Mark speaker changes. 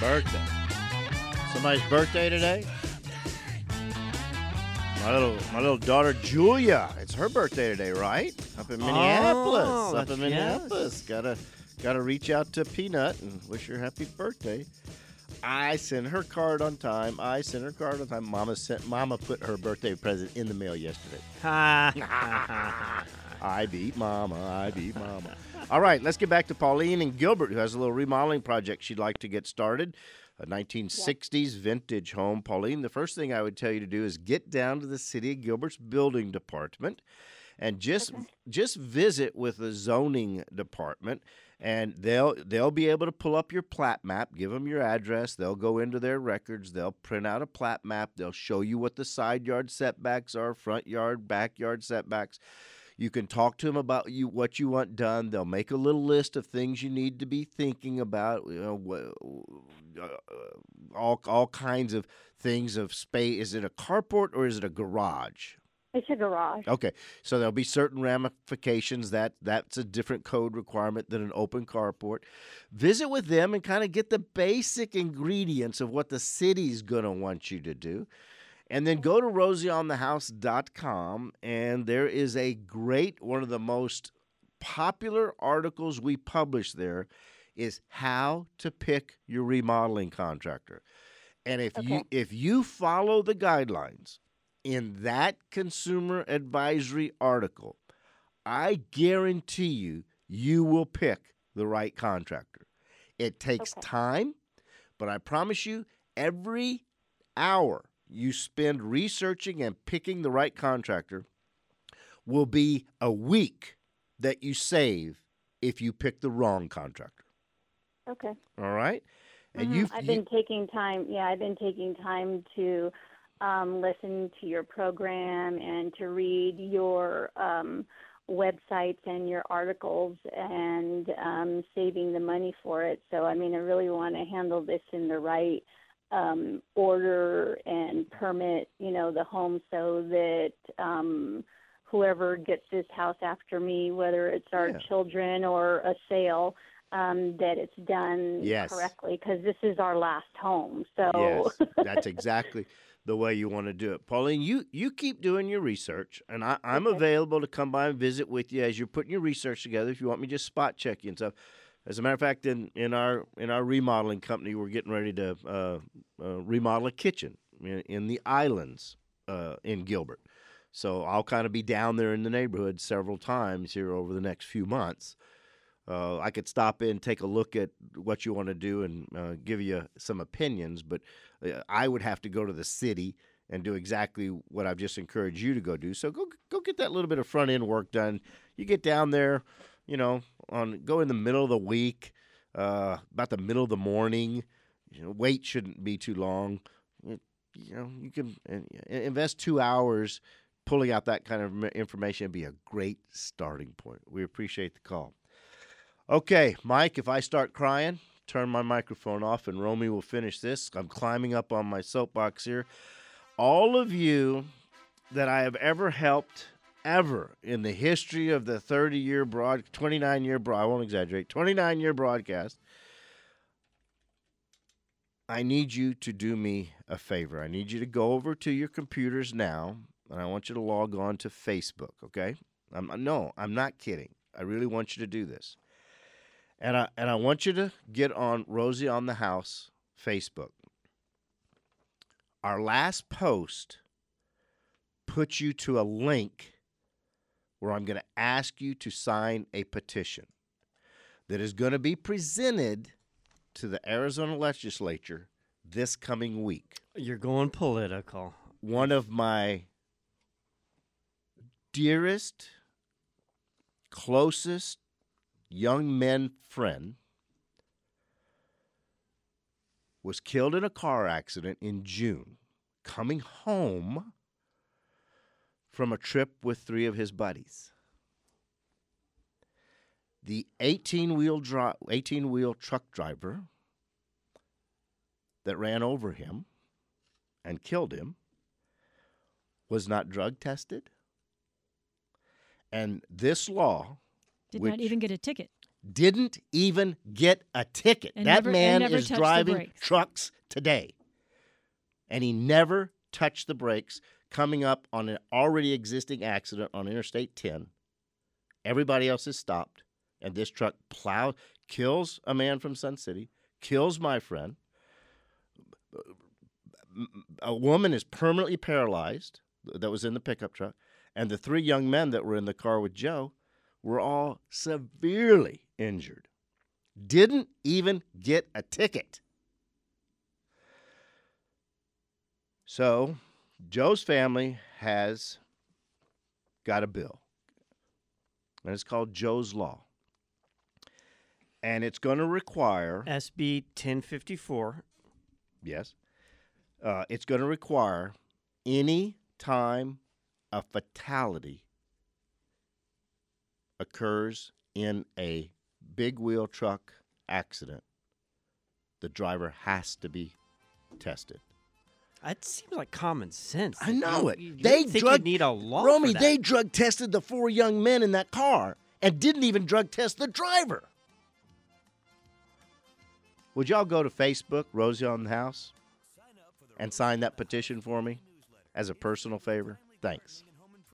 Speaker 1: Birthday. Somebody's birthday today? My little daughter Julia. It's her birthday today, right? Up in Minneapolis. Up in Minneapolis. Gotta reach out to Peanut and wish her happy birthday. I sent her card on time. Mama put her birthday present in the mail yesterday. I beat Mama. All right, let's get back to Pauline in Gilbert, who has a little remodeling project she'd like to get started. A 1960s vintage home. Pauline, the first thing I would tell you to do is get down to the City of Gilbert's building department and just visit with the zoning department, and they'll be able to pull up your plat map, give them your address, they'll go into their records, they'll print out a plat map, they'll show you what the side yard setbacks are, front yard, backyard setbacks. You can talk to them about what you want done. They'll make a little list of things you need to be thinking about. All kinds of things of space. Is it a carport or is it a garage?
Speaker 2: It's a garage.
Speaker 1: Okay, so there'll be certain ramifications. That's a different code requirement than an open carport. Visit with them and kind of get the basic ingredients of what the city's going to want you to do. And then go to rosieonthehouse.com, and there is a great, one of the most popular articles we publish there is how to pick your remodeling contractor. And if you follow the guidelines in that consumer advisory article, I guarantee you will pick the right contractor. It takes time, but I promise you every hour you spend researching and picking the right contractor will be a week that you save if you pick the wrong contractor.
Speaker 2: Okay.
Speaker 1: All right? And
Speaker 2: I've been taking time. Yeah, I've been taking time to listen to your program and to read your websites and your articles and saving the money for it. So, I mean, I really want to handle this in the right order and permit, the home so that whoever gets this house after me, whether it's our children or a sale, that it's done correctly, because this is our last home. So
Speaker 1: yes, that's exactly the way you want to do it. Pauline, you keep doing your research, and I'm available to come by and visit with you as you're putting your research together if you want me to just spot check you and stuff. As a matter of fact, in our remodeling company, we're getting ready to remodel a kitchen in the Islands in Gilbert. So I'll kind of be down there in the neighborhood several times here over the next few months. I could stop in, take a look at what you want to do, and give you some opinions. But I would have to go to the city and do exactly what I've just encouraged you to go do. So go get that little bit of front end work done. You get down there. Go in the middle of the week, about the middle of the morning. Wait shouldn't be too long. You can invest 2 hours pulling out that kind of information and be a great starting point. We appreciate the call. Okay, Mike, if I start crying, turn my microphone off and Romy will finish this. I'm climbing up on my soapbox here. All of you that I have ever helped ever in the history of the 29-year broadcast, I need you to do me a favor. I need you to go over to your computers now, and I want you to log on to Facebook, okay? I'm not kidding. I really want you to do this. And I want you to get on Rosie on the House Facebook. Our last post puts you to a link where I'm going to ask you to sign a petition that is going to be presented to the Arizona legislature this coming week.
Speaker 3: You're going political.
Speaker 1: One of my dearest, closest young men friend was killed in a car accident in June, coming home from a trip with 3 of his buddies. The 18-wheel truck driver that ran over him and killed him was not drug tested. And this law
Speaker 4: did not even get a ticket.
Speaker 1: didn't even get a ticket.
Speaker 4: And
Speaker 1: that
Speaker 4: never-
Speaker 1: man
Speaker 4: and never
Speaker 1: is
Speaker 4: touched the
Speaker 1: driving
Speaker 4: brakes.
Speaker 1: trucks today. And he never touched the brakes coming up on an already existing accident on Interstate 10. Everybody else is stopped. And this truck kills a man from Sun City, kills my friend. A woman is permanently paralyzed that was in the pickup truck. And the 3 young men that were in the car with Joe were all severely injured. Didn't even get a ticket. So Joe's family has got a bill, and it's called Joe's Law. And it's going to require,
Speaker 3: SB 1054.
Speaker 1: yes, it's going to require any time a fatality occurs in a big wheel truck accident, the driver has to be tested.
Speaker 3: That seems like common sense.
Speaker 1: I know it.
Speaker 3: You
Speaker 1: They
Speaker 3: think
Speaker 1: drug
Speaker 3: you'd need a law
Speaker 1: Romy,
Speaker 3: for that.
Speaker 1: they drug tested the 4 young men in that car and didn't even drug test the driver. Would y'all go to Facebook, Rosie on the House, and sign that petition for me as a personal favor? Thanks.